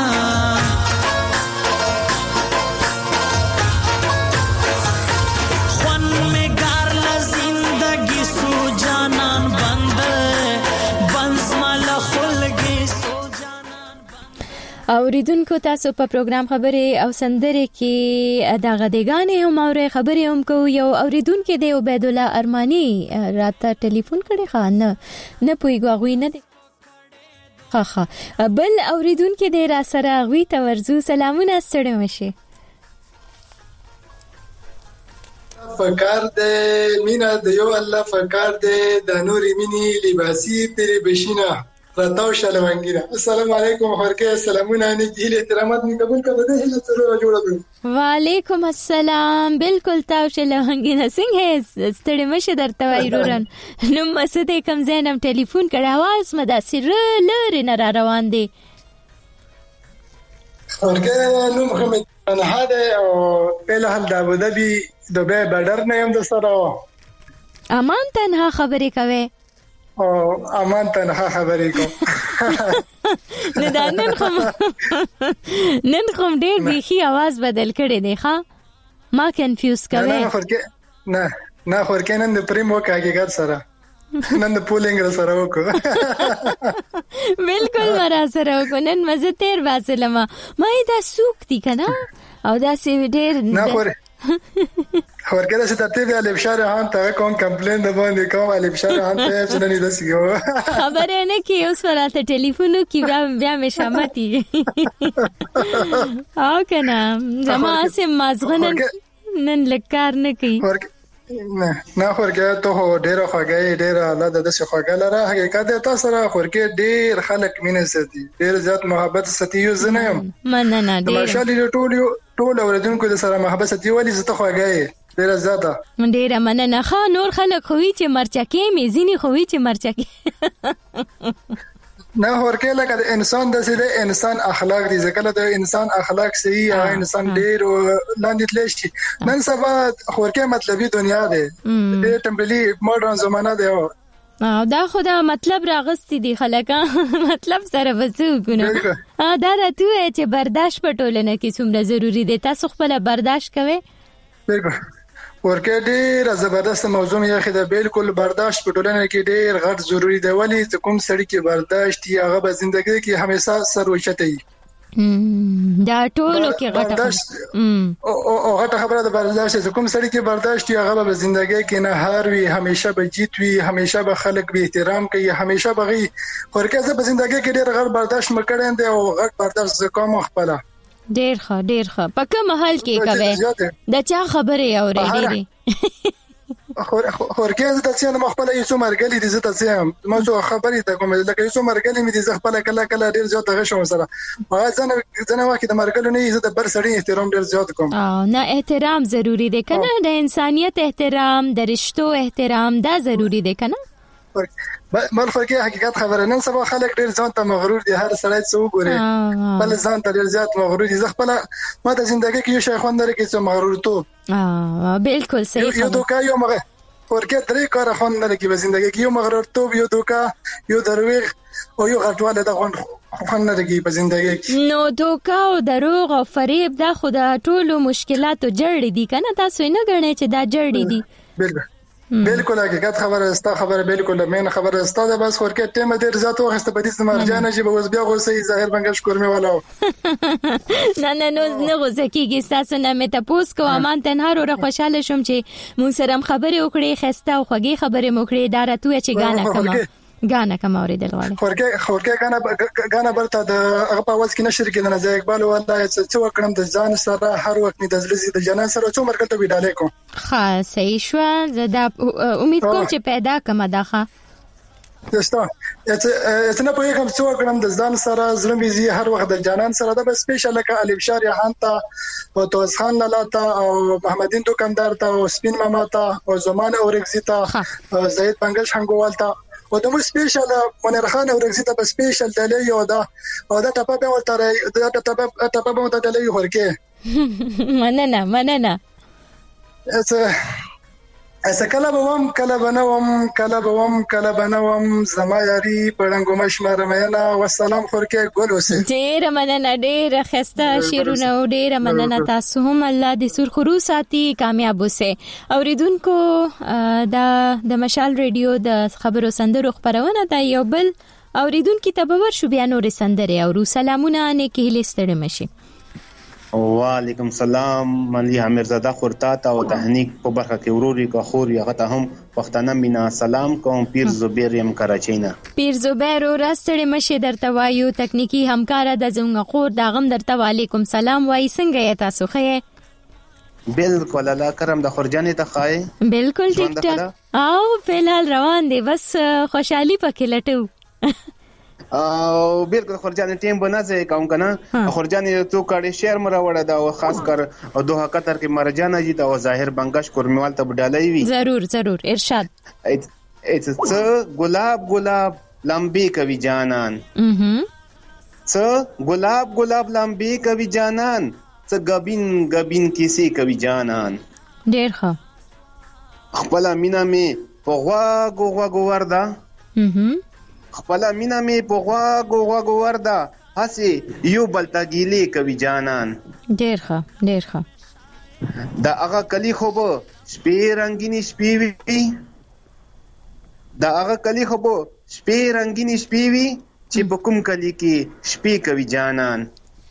خوان میں گار لا زندگی سو جانان بند بنز مال خلګي سو جانان
اوریدونکو تاسو په پروګرام خبرې او سندرې کې د غدګانې هم اورې خبرې هم کو یو اوریدونکو دی عبید الله ارمانی راته ټلیفون کړي خان نه پویګو غوي نه دی ها ها بل اوریدونکو دی را سره غوي ته ورزو سلامونه ستړي مشه
فکر دې مینا د یو الله فکر دې د نورې مینی لباسي تیرې بشینا راتاو شلوانګیرا السلام علیکم خورکه سلامونه نه دې احترامات می قبول کړه دې له سره جوړه
وعلیکم السلام بالکل تاو شلوانګیرا څنګه ستړي مشه درته وایرورن نو مسته کم زینم ټلیفون کړه आवाज مدا سر لری نه روان دي
خورکه نو محمد انا هدا او په له د ابوظبي دبي بارډر نه يم د سره
امان تنها خبرې کوي
او امان تنها خبرې کوم
نه دا نن کوم نن کوم ډېر بيخي आवाज بدل کړي دی ښا ما کنفیوز کوي
نه خورکه نه نه خورکه نن د پریم وکا حقیقت سره نن د پولینګ سره وکړه
بالکل مرا سره وکړه نن مزه تیر واسلمه ما دا سوق دي کنه او دا سی ډېر
نه خوري خورکه دا چې ترتیب علي بشار هان ته کوم کمپلین د باندې کوم علي بشار هان ته څه نه دسیو
خبره نه کی اوس ورته ټلیفون کی بیا بیا مې شامتي او کنه زما سم مازغنن نن لکار نه کی
نه نه خورکه ته ډېر خوږی ډېر الله د دې خوږه لره حقیقت ته سره خورکه ډېر خلک مینه ستي ډېر زیات محبت ستي یو زنه یم
مننه ډېر
ماشاءالله ټول ټول اوریدونکو د سره محبت ستي ولې زته خوږی ډېر زیاته
ډېر مننه خا نور خلک خوې چې مرچکې مې زینی خوې چې مرچکې
نه ورکه لکه انسان د سید انسان اخلاق دي ځکه د انسان اخلاق صحیح او انسان ډېر لاندې تللی شي نن سبا ورکه مطلبي دنیا ده ډېر ټمبلي ماډرن زمانہ ده
او دا خدا مطلب راغستی دي خلک مطلب سره وځو ګنه دا راته چې برداشت په ټولنه کې څومره ضروری دي تاسو خپل برداشت کوئ
بالکل ورکه ډېر زبردست موضوع یې خده بالکل برداشت په ټولنه کې ډېر غټ ضروری دی ولی کوم سړی کې برداشت یا هغه په ژوندۍ کې همیشه سروچته وي
دا ټولو کې غټه
او او غټه خبره ده برداشت کوم سړی کې برداشت یا هغه په ژوندۍ کې نه هار وي همیشه به جیت وي همیشه به خلک به احترام کوي همیشه به غي ورکه زه په ژوندۍ کې ډېر غټ برداشت مکړم دی او غټ برداشت کوم خپل
ډېر ښه ډېر ښه په کوم حال کې کوي د چا خبرې اورې ډېری
خورکه زه تاسو نه خپل یو څو مرګلي دي زه تاسو ما څو خبرې ته کوم لکه یو څو مرګلي مې دي زه خپل کله کله ډېر زیات غشم سره هغه ځنه ځنه وخت د مرګلو نه زه د بر سړی احترام ډېر زیات کوم
او نه احترام ضروری دی کنه د انسانيت احترام د رشتو احترام دا ضروری دی کنه
بل فرقي حقیقت خبره نن سبا خلک ډېر ځان ته مغرور دي هر سړی څو ګوري بل ځان ته ډېر زیات مغرور دي خپل ما د ژوندۍ کې یو شي خوندره کې څو مغرور ته
اه بالکل صحیح
یو دوکا یو مغه ورکه درې کار خوندره کې په ژوندۍ کې یو مغرور ته یو دوکا یو دروغ او یو غټواله د خوند خوندره کې په ژوندۍ کې
نو دوکا او دروغ او فریب دا خدا ټولو مشکلاتو جړې دي کنه تاسو نه غنئ چې دا جړې دي
بالکل بالکل حقیقت خبره استا خبره بالکل مین خبره استا ده بس ورکه ټیم ډیر زیات وخت په دې سمرجانه چې به اوس بیا غوسه ظاهر بنګل شکر مې والا
نه نه نو نه غوسه کیږي تاسو نه مې تاسو کو امان تنها رو خوشاله شوم چې مون سره خبرې وکړې خسته او خوږی خبرې موکړې دا راته چې غانا کما غانا کما اوریدل غواړي
خورکه خورکه غانا غانا برته د هغه په اواز کې نشر کې نه ځای اقبال والله څه وکړم د ځان سره هر وخت د زلزلې د جنان سره څو مرکته ویډاله کوم
ها صحیح شو زدا امید کوم چې پیدا کما داخه
دستا اته نه پوهیږم څو وکړم د ځان سره زلمې زی هر وخت د جنان سره د سپیشل ک علي بشار هان ته او توس خان لاله او محمدین دکاندار ته او سپین ماما ته او زمانه اورګزی ته زید بنگل شنګوال ته او د مو سپیشل منیر خان اورګزی ته سپیشل دلی یو دا او دا ټپه به ورته دا ټپه ټپه به ورته دلی ورکه
مننه مننه
اته اسه کله به وم کله بنوم کله به وم کله بنوم زما یاري پړنګو مشمر مینا والسلام خورکه ګل اوسه.
ډیر مننه، ډیر خسته شیرونه، ډیر مننه تاسو هم. الله دې سر خرو ساتي، کامیاب اوسه. اوریدونکو دا د مشال ریډیو د خبرو سندرو خبرونه دا یو بل اوریدونکو ته به ورشو بیا نور سندره او سلامونه نه کې هلستړم شي.
وعلیکم السلام، ملي امیرزاده خورتا ته او تهنیک په برخه کې وروري کا خور یغه ته هم پښتنه مینا سلام کوم. پیر زبیر يم کراچینا. پیر
زبیر راستړې مشه درته وایو، تکنیکی همکار د زمغه خور داغم درته وعلیکم سلام وای. څنګه یې تاسو خې؟
بالکل الله کرم د خورجانې ته خای.
بالکل ټیک ټاک او فلحال روان دي، بس خوشحالي پکې لټو.
او بالکل خورجان ټیم بنځه کوم کنه. خورجان تو کړي شعر مره وړه دا او خاص کر او دوه قطر کې مرجان جی دا او ظاهر بنگش کورمیوال ته بډالای وی.
ضرور ضرور ارشاد.
اټس ګلاب ګلاب لمبي کوي جانان.
اها
څ ګلاب ګلاب لمبي کوي جانان، څ غبین غبین کیسه کوي جانان.
ډیر ښه.
خپل مینا می په غوا غوا وردا.
اها
خپل مینا می په غوا غوا وردا، هسي یو بلتګیلی کوي جانان.
ډیر ښه ډیر ښه.
دا هغه کلی خو به شپې رنگینی شپې وي، دا هغه کلی خو به شپې رنگینی شپې وي چې په کوم کلی کې شپې کوي جانان.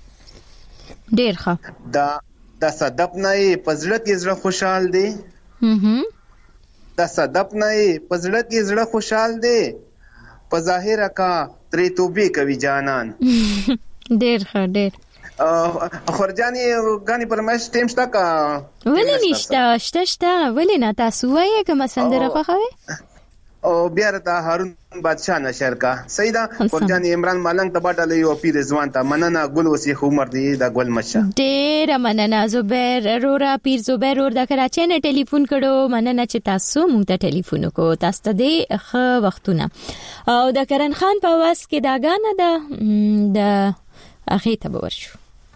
ډیر ښه.
دا د صدپ نه پزړه کې زړه خوشحال دی.
هم
د صدپ نه پزړه کې زړه خوشحال دی، په ظاهر کا ترې توبې کوي جانان.
ډیر ښه ډیر.
خورجاني غاني پرمش ټیم شتا کا
ولې نشته؟ شته شته ولې نه؟ تاسو وایې کوم سندره خوښوي؟
او بیا ته هارون بادشاہ نشر کا سیدا خورجاني عمران مالنګ ته باټه لې او پیر ځوان ته مننه ګل وسی عمر دی دا ګل مشه.
ډیر مننه زبیر رورا، پیر زبیر ور د کراچۍ نه ټلیفون کړو. مننه چې تاسو مونږ ته ټلیفون وکړو. تاسو ته د ښه وختونه. او د کرن خان په واس کې دا غانه ده د اخی ته ورشو.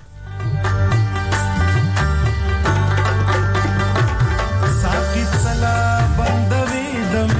ساکت سلا بندوي د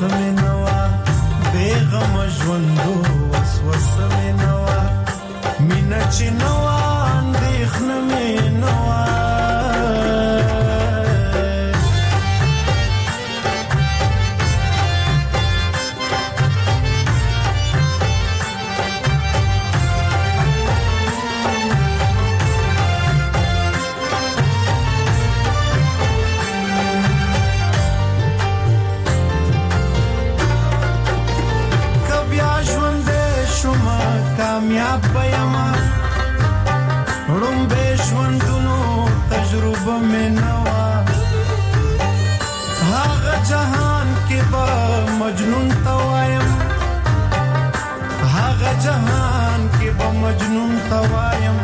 وسوسه نوا بیغم ژوندو وسوسه نوا مینا چې نوا اندېښنه مې نوا کامیاب بیاما روم به ژوندونو تجربه مې نوا هغه جهان کې به مجنون توایم هغه جهان کې به مجنون توایم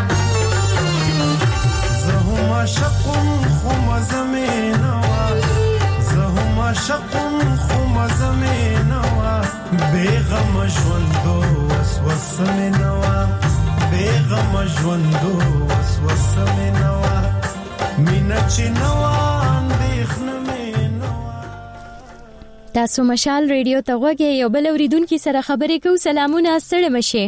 زه هم عاشقم خو مزه مې نوا زه هم عاشقم خو مزه مې نوا بیغم ژوندو وسوسه مې نوا بیغم ژوندو وسوسه مې نوا مینا چې نوا اندېښنه مې نوا.
تاسو مشال ریډیو ته غوږی یو بل اوریدونکو سره خبرې کوو. سلامونه ستړي مشه.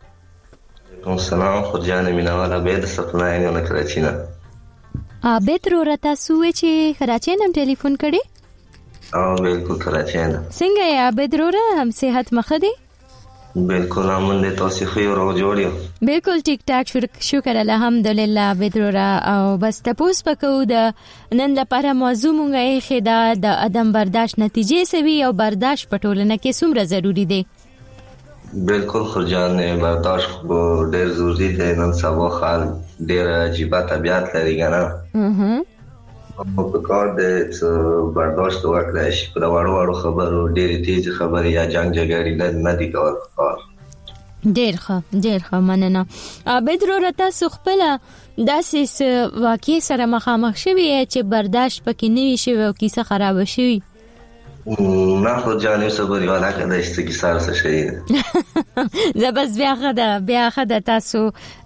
کوم سلام خو جان مینا والا به د سپنای نه کراچی نه.
ا به تر ورته سوې چې کراچی نن ټلیفون کړي.
او بالکل کراچی نه.
څنګه یې عبدالروره هم صحت مخه دي؟
بالکل امن دې تاسو خو یو راو جوړیو.
بالکل ټیک ټاک شکر الحمدلله عبدالروره. او بس تاسو پکو د نن لپاره موضوع مونږه یې خدا د عدم برداشت نتیجې سوي او برداشت په ټولنه کې څومره ضروری دی؟
بالکل خرجان برداشت ډېر ضروری دی. نن سبا خال ډېر عجیب طبيعت لري ګنه. اها په کار د برداشت وکړای شي په وړو وړو خبرو ډېرې تیز خبرې یا جنگ جګړې نه نه دي کول.
ډېر ښه ډېر ښه مننه. عبدالروره تاسو خپل داسې واقع سره مخامخ شوي چې برداشت پکې نه وي شوی او کیسه خراب شوی؟
نه خو جانې صبري والا کده چې کی سره څه شي
زبس بیا خدا بیا خدا تاسو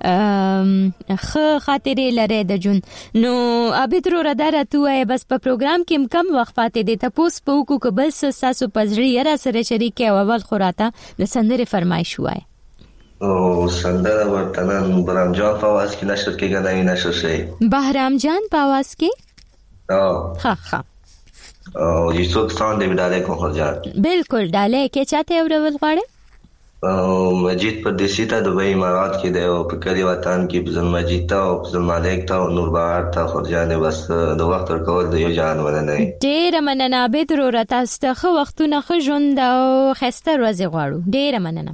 خ خاطرې لري د جون نو ابترو رداره توه بس په پروګرام کې کم وخت پاتې دي تاسو په کو قبل تاسو پزړی را سره شریک او اول خوراته د سندره فرمایش وای
او سندره ورته نن بهرام جان په आवाज کې نشر کېږي نه نشر شي
بهرام جان په आवाज کې
او
ها ها
او یسوک سان دې ډالې کوم خرجان
بالکل ډالې کې چاته اورول غواړي
او مجید پردیسی ته دوبۍ امارات کې دی او په کلی وطن کې بزن مجید ته او بزن مالک ته او نور بهار ته خرجان بس د وخت ورکول د یو جان ولنه
ډېر مننه به ضرورت تاسو ته خو وختونه خو ژوند او خسته ورځ غواړو ډېر مننه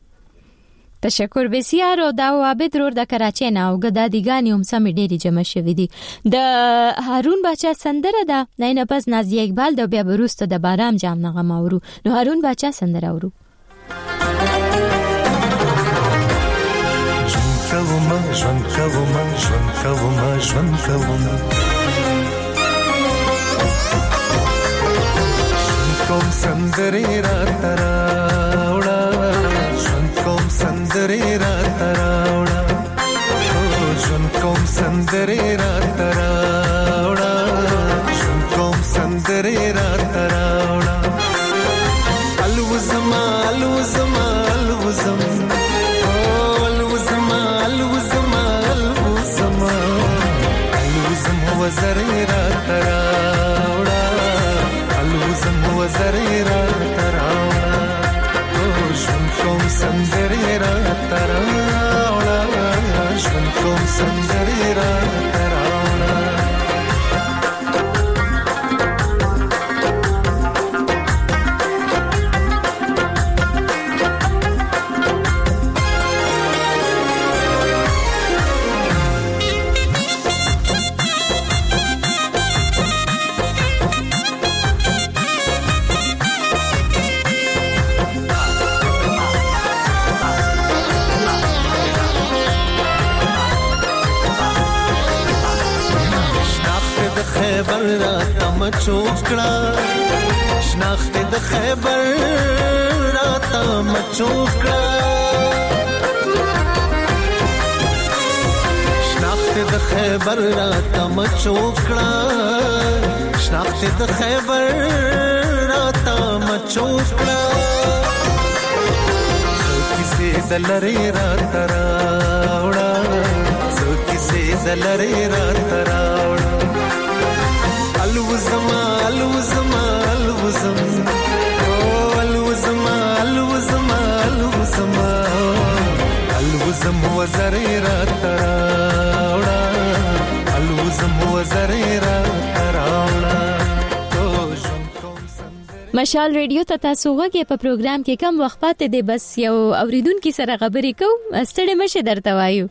تشکر بسیار او دا عابد رور د کراچۍ نه او ګدادیګانی هم سم ډېری جمع شوې دي د هارون باچا سندره ده نه پس نازیه اقبال د بیا بروسته د بارام جام نغمه اورو نو هارون باچا سندره اورو
ژوند کوم ژوند کوم ژوند کوم کوم سندره را تراوړه ژوند کوم سندره را تراوړه ژوند کوم سندره را تراوړه ژوند کوم سندره را تراوړه الوزما الوزما الوزم الوزما الوزما الوزما الوزم وزره را تراوړه الوزم وزره را تراوړه ژوند کوم سندره را تراوړه ژوند کوم سندره را تراوړه خیبر را تم چوکړه شناخت د خیبر را تم چوکړه شناخت د د خیبر را تم چوکړه شناخت د خیبر را تم چوکړه کیسه دلری را تراوړه سو کیسه دلری را تراوړه الوزما الوزما الوزم او الوزما الوزما الوزما الوزم وزری را تراوړه الوزم وزری را تراوړه
مشال ریډیو ته تاسو غږی په پروګرام کې کم وخت پاتې دی بس یو اوریدونکو سره خبرې کوم ستړي مشه درته وایو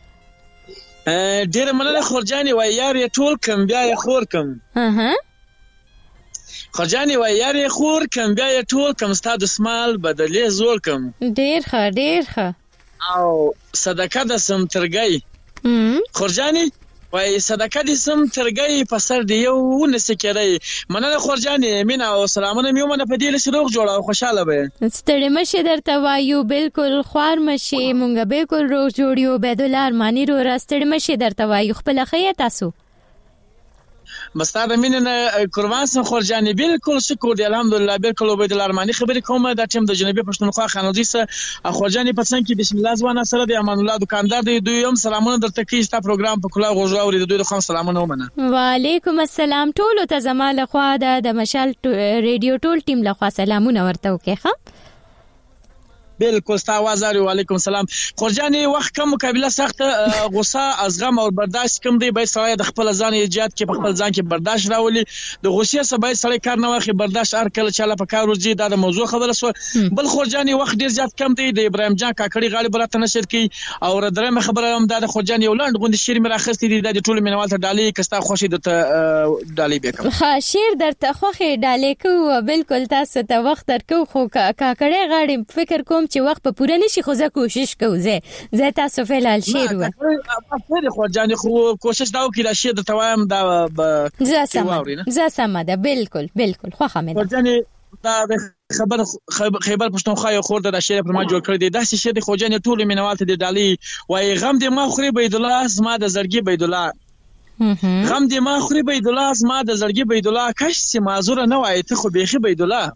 ډیر مننه خورجاني وای یار ټول کم بیا یې خور کم
ها ها
خورجاني وای یار یې خور کم بیا یې ټول کم ستاد اسمال بدلې زول کم
ډیر ښه ډیر ښه
او صدقه د سم ترګي خورجاني وای صدقه دې سم ترګي په سر دی یو نسکري مننه خورجاني مینا او سلامونه میومنه په دې لسه روغ جوړه او خوشاله به
ستړي مشه درته وایو بالکل خوار مشه مونږ بالکل روغ جوړیو بيدولار مانی رو راستړي مشه درته وایو خپل خیه تاسو
مستعد مینه قربان سم خورجاني بالکل شکر دی الحمدلله بالکل عبید الرحمانی خبرې کومه د ټیم د جنوبي پښتونخوا خانودي سره خورجاني پڅن کې بسم الله زوانه سره د امان الله دکاندار دی دوی هم سلامونه درته کوي ستا پروګرام په کلا غوږ اوري دوی خو سلامونه ومنه
وعلیکم السلام ټول ته زماله خوا د مشال ریډیو ټول ټیم له خوا سلامونه ورته وکړه
بالکل ستا आवाज اوري وعلیکم السلام خورجاني وخت کم مقابله سخت غوسه ازغم او برداشت کم دی به سړی د خپل ځان ایجاد کې په خپل ځان کې برداشت راولي د غوسې سبا سړی کار نه واخی برداشت هر کله چاله په کار ورځي دا د موضوع خبره سو بل خورجاني وخت ډیر زیات کم دی د ابراهیم جان کاکړي غالب راته نشر کی او درېمه خبره هم دا د خورجاني ولاند غوندي شیر مې راخستې دي د ټولو مینوال ته ډالۍ کستا خوشي د ډالۍ به کوم
ها شیر درته خوخي ډالۍ کو بالکل تاسو ته وخت درکو خو کاکړي غاړي فکر کوم چې وخت په پوره نشي خو زه کوشش کوم زه زه تاسو فعلال شیر و
په خورجاني خو کوشش دا وکړه شیر د توام دا
زه سم زه سم ده بالکل بالکل خو خمه
خورجاني دا خبر خیبر پښتونخوا یو خور د شیر پر ما جوړ کړی دی دا شیر د خورجاني ټول مینوال ته دی ډالۍ وای غم دې ما خوري بيد الله زما د زړګي بيد الله غم دې ما خوري بيد الله زما د زړګي بيد الله کش سي معذور نه وای ته خو بيخي بيد الله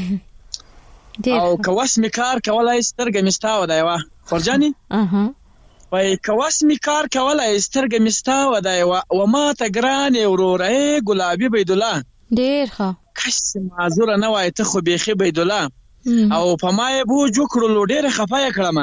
او کواس میکار کولای سترګه مستاو دی وا خورجاني
اها
وای کواس میکار کولای سترګه مستاو دی وا و ما ته ګران وروره ګلابي بيد الله
ډیر ښه
کش معذور نه وای ته خو بيخي بيد الله او په ما یې بوج وکړلو ډیر خفای کړم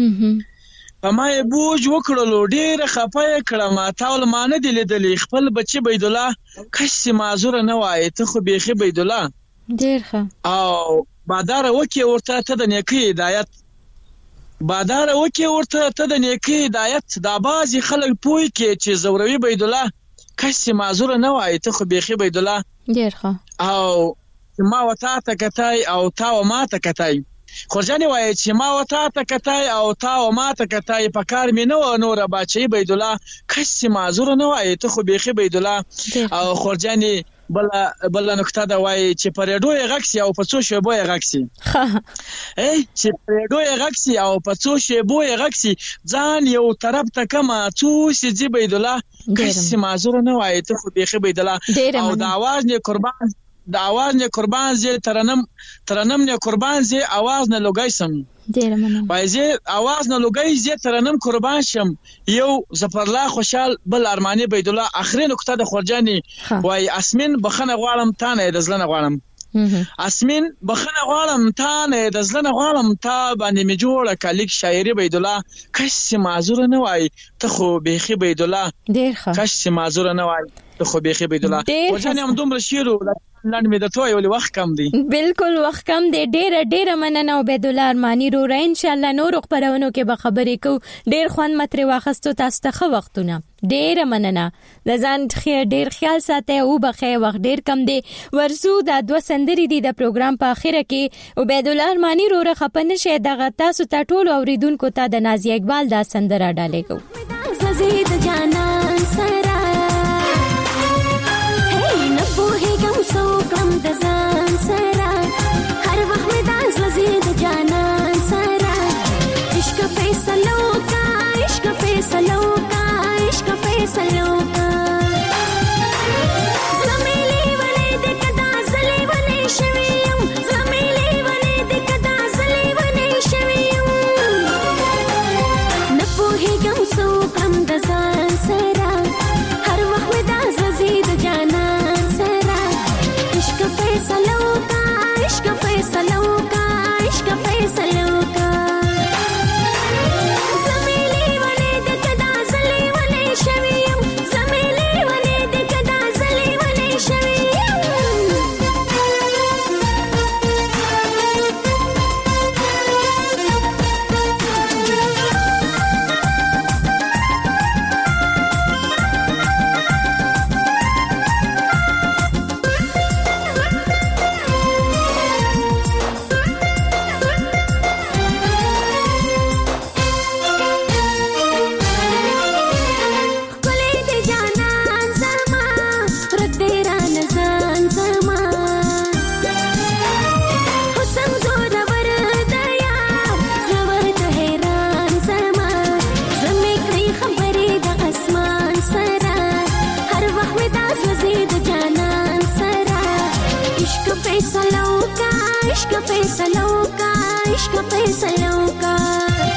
په ما یې بوج وکړلو ډیر خفای کړم تاول مان دي لیدلې خپل بچي بيد الله کش معذور نه وای ته خو بيخي بيد الله
ډیر ښه
او بادار وکي ورته ته د نیکی هدایت بادار وکي ورته ته د نیکی هدایت دا بازي خلک پوي کې چې زوروي بيد الله کسي معذور نه وای ته خو بيخي بيد الله
ډیر ښه
او ما وتا ته کتای او تا و ما ته کتای خورجاني وای چې ما وتا ته کتای او تا و ما ته کتای په کار مې نو نور باچي بيد الله کسي معذور نه وای ته خو بيخي بيد الله او خورجاني بل بل نقطه دا وای چې پرېډو یې غکسي او پڅو شیبو یې غکسي اے چې پرېډو یې غکسي او پڅو شیبو یې غکسي ځان یو طرف ته کما څو سي جی بيد الله کسي معذور نه وای ته خو بيخي بيد الله او د आवाज نه قربان د आवाज نه قربان زه ترنم ترنم نه قربان زه आवाज نه لګایسم
ډیر مننه
وای زه आवाज نه لګای زه ترنم قربان شم یو زفرلا خوشال بل ارمانی بيد الله اخري نقطه د خورجاني وای اسمن بخنه غواړم تا نه د زلنه غواړم اسمن بخنه غواړم تا نه د زلنه غواړم تا باندې می جوړه کلیک شاعري بيد الله کش معذور نه وای ته خو بيخي بيد الله
ډیر ښه
کش معذور نه وای ته خو بيخي بيد الله خورجاني هم دومره شیرو لاندې مې د توي ولې وخت کم دی
بالکل وخت کم دی ډېر ډېر مننه عبید الله ارمانی رو ان شاء الله نور خبرونو کې به خبرې کو ډېر خوان متري واخستو تاسو ته خو وختونه ډېر مننه د ځان خیر ډېر خیال ساتي او بخې وخت ډېر کم دی ورسو د دوه سندري دی د پروګرام په اخره کې عبید الله ارمانی رو خپنه شه دغه تاسو ته ټول اوریدونکو ته د نازي اقبال دا سندره ډالې کو زید جانان سره سو کم د ځان سره هر وخت مې داس لزی د جانان سره عشق فیصلو کا عشق فیصلو کا عشق فیصلو
عشق فیصله وکړه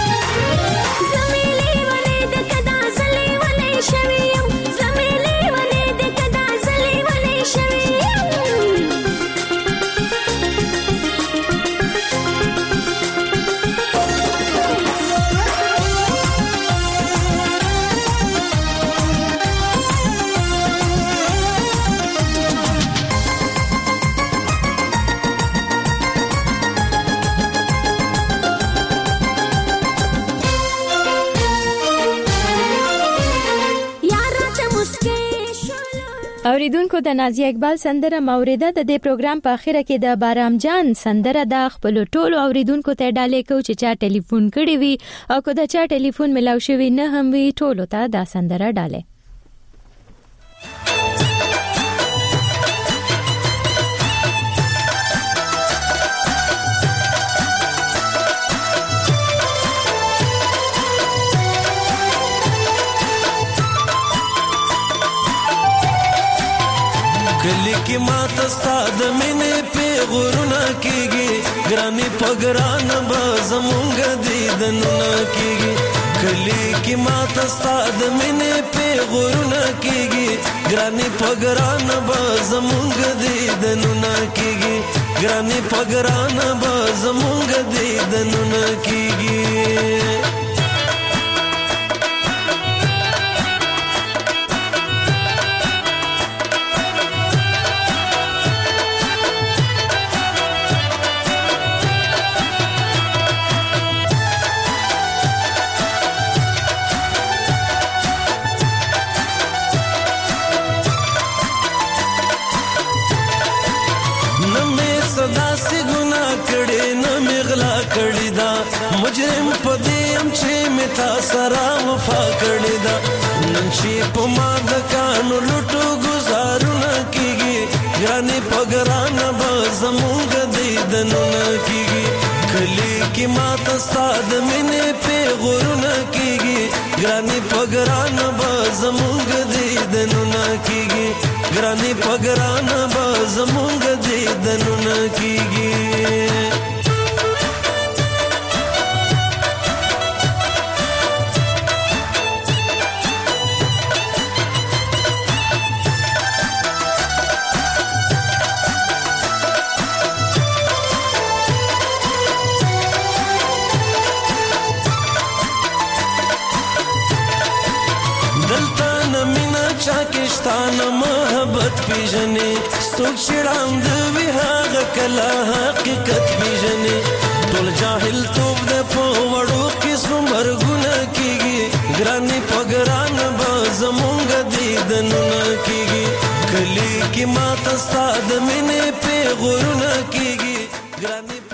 زميلي ولې د کدا زلي ولې شوي زميلي ولې د کدا زلي ولې شوي
اوریدونکو د نازیه اقبال سندره موریده د دې پروګرام په اخره کې د بارام جان سندره د خپل ټولو اوریدونکو ته ډالې کو چې چا ټلیفون کړی وي او کو د چا ټلیفون ملاو شوی نه هم وي ټولو ته دا سندره ډالې
کلی کی ماته ستاد مینه په غورونه کیږي ګرانی پګران به زمونږ دیدنونه کیږي کلی کی ماته ستاد مینه په غورونه کیږي ګرانی پګران به زمونږ دیدنونه کیږي ګرانی پګران به زمونږ دیدنونه کیږي مجرم پدیم چې متا سره وفا کړی دا نن چې په ما د کانو لټو گزارونه کیږي ګرانی پګران به زمونږ دیدنونه کیږي کلی کی ماته ستاد مینه په غورونه کیږي ګرانی پګران به زمونږ دیدنونه کیږي ګرانی پګران به زمونږ دیدنونه کیږي چاکشتان محبت پیژنې څوک شړاند وی هغه کلا حقیقت پیژنې ټول جاهل توپ د په وړو کې څومرګونه کیږي ګرانی پګران به زمونږ دیدنونه کیږي کلی کی ماته ستاد مینه په غورونه کیږي ګرانی